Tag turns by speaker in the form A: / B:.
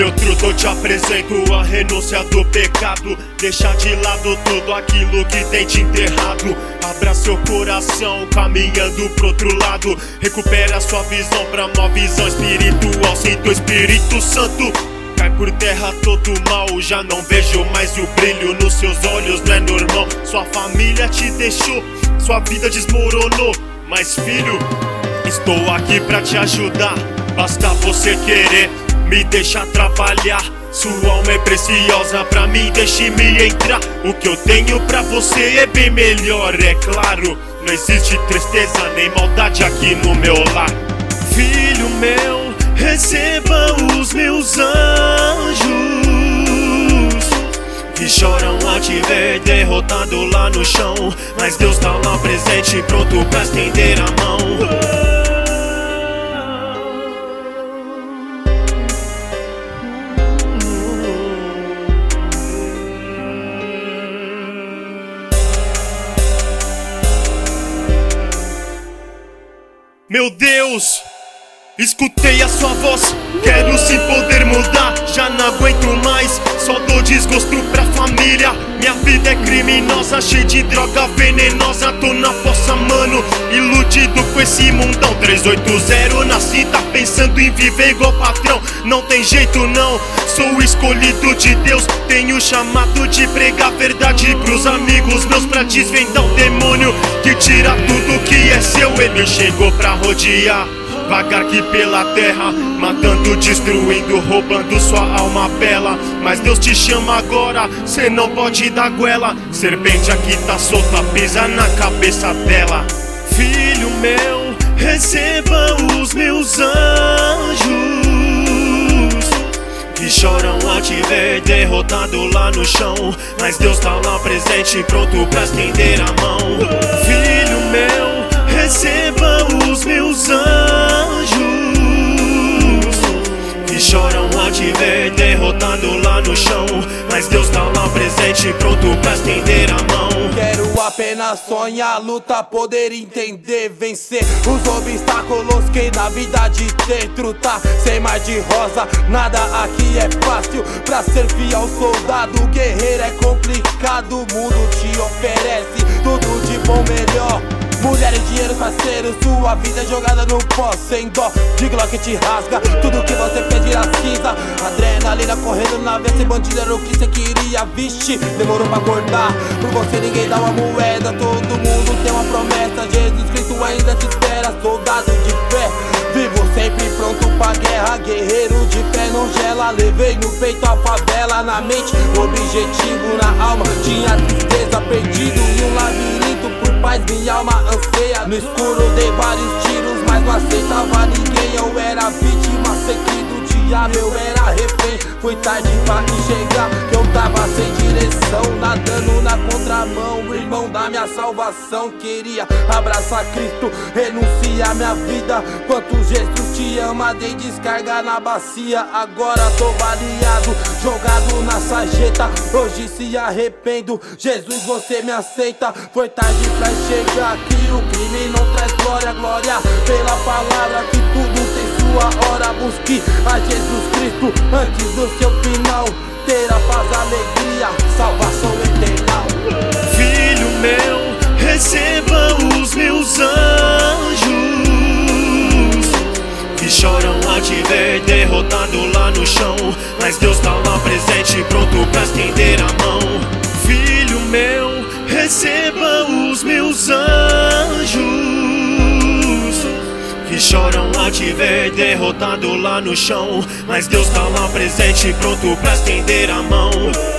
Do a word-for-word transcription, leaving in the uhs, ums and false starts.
A: Meu truto, eu te apresento a renúncia do pecado. Deixa de lado tudo aquilo que tem te enterrado. Abra seu coração, caminhando pro outro lado. Recupera sua visão pra uma visão espiritual. Sinto o Espírito Santo. Cai por terra todo mal, já não vejo mais o brilho nos seus olhos, não é normal. Sua família te deixou, sua vida desmoronou. Mas filho, estou aqui pra te ajudar. Basta você querer, me deixa trabalhar. Sua alma é preciosa pra mim, deixe-me entrar. O que eu tenho pra você é bem melhor, é claro. Não existe tristeza nem maldade aqui no meu lar. Filho meu, receba os meus anjos, que choram ao te ver derrotado lá no chão. Mas Deus tá lá presente, pronto pra estender a mão. Meu Deus, escutei a sua voz, quero sim poder mudar. Já não aguento mais, só dou desgosto pra família. Minha vida é criminosa, cheia de droga venenosa. Tô na fossa, mano, iludido com esse mundão. Trezentos e oitenta, nasci, tá pensando em viver igual patrão. Não tem jeito não, sou o escolhido de Deus. Tenho chamado de pregar verdade pros amigos meus, pra desvendar o demônio que tira tudo que é seu. Ele chegou pra rodear vagar aqui pela terra, matando, destruindo, roubando sua alma bela. Mas Deus te chama agora, cê não pode dar goela. Serpente aqui tá solta, pisa na cabeça dela. Filho meu, receba os meus anjos, que choram ao te ver derrotado lá no chão. Mas Deus tá lá presente, pronto pra estender a mão. Filho meu, receba os meus anjos, que choram ao te ver derrotado lá no chão. Mas Deus tá lá presente, pronto pra estender a mão.
B: Quero apenas sonhar, lutar, poder entender, vencer os obstáculos que na vida de dentro tá. Sem mar de rosa, nada aqui é fácil. Pra ser fiel soldado, guerreiro é complicado. O mundo te oferece tudo de bom, melhor. Mulheres, dinheiro, parceiro, sua vida é jogada no pó. Sem dó, de Glock te rasga tudo que você fez vira cinza. Adrenalina correndo na veia, ser bandido era o que você queria. Vixe, demorou pra acordar, por você ninguém dá uma moeda. Todo mundo tem uma promessa, Jesus Cristo ainda te espera. Soldado de fé, vivo sempre pronto pra guerra. Guerreiro de fé não gela, levei no peito a favela. Na mente, objetivo na alma, tinha tristeza, perdido em um labirinto por paz, minha alma anseia. No escuro dei vários tiros, mas não aceitava ninguém. Eu era vítima, seguido do diabo, eu era refém. Foi tarde pra enxergar que eu tava sem direção, nadando na contramão. O irmão da minha salvação queria abraçar Cristo, renunciar minha vida. Quanto Jesus te ama, dei descarga na bacia. Agora tô baleado, jogado na sarjeta. Hoje se arrependo, Jesus você me aceita. Foi tarde pra enxergar que o crime não traz glória. Glória pela palavra, que tudo tem sua hora. Busque a Jesus Cristo antes do seu final. Terá paz, alegria, salvação eterna.
A: Filho meu, receba os meus anjos, que choram ao te ver derrotado lá no chão. Mas Deus tá lá presente, pronto pra estender a mão. Filho meu, receba os meus anjos, que choram ao te ver derrotado lá no chão. Mas Deus tá lá presente, pronto pra estender a mão.